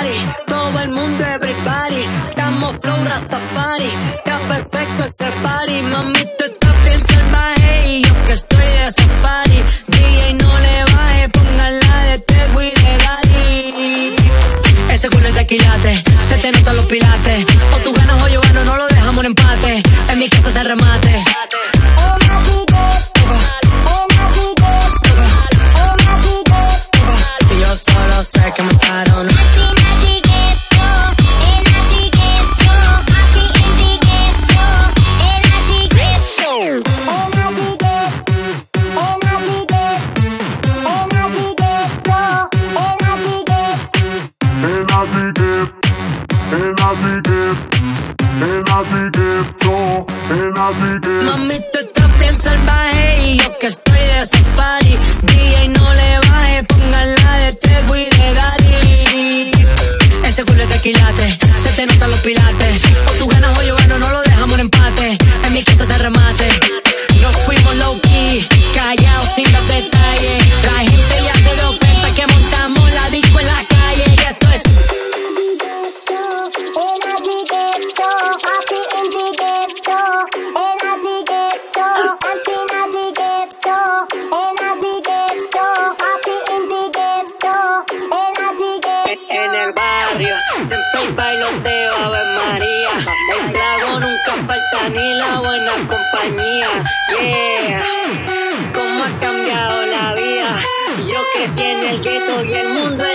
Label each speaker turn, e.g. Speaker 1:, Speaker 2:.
Speaker 1: party, todo el mundo everybody. Estamos flow Rastafari, está perfecto ese party. Mami, tú estás bien salvaje y yo que estoy de safari. DJ no le baje, póngala de Tego y de Daddy. Ese culo es de quilate, se te notan los pilates. O tú ganas o yo gano, no lo dejamos en empate. En mi casa se remate. Y yo solo sé que me mataron. Mami, tú estás bien salvaje y yo que estoy de safari. DJ no le baje, póngala de Tego y de Daddy. Ese culo es de quilate, se te notan los pilates. O tú ganas o yo gano, no lo dejamos en empate. En mi casa se remate. Nos fuimos low key, callados sin dar detalles. La gente ya se dio cuenta que montamos la disco en la calle. Y esto es en el barrio, siempre hay bailoteo, Ave María. El trago nunca falta ni la buena compañía. Yeah, cómo ha cambiado la vida. Yo crecí en el gueto y el mundo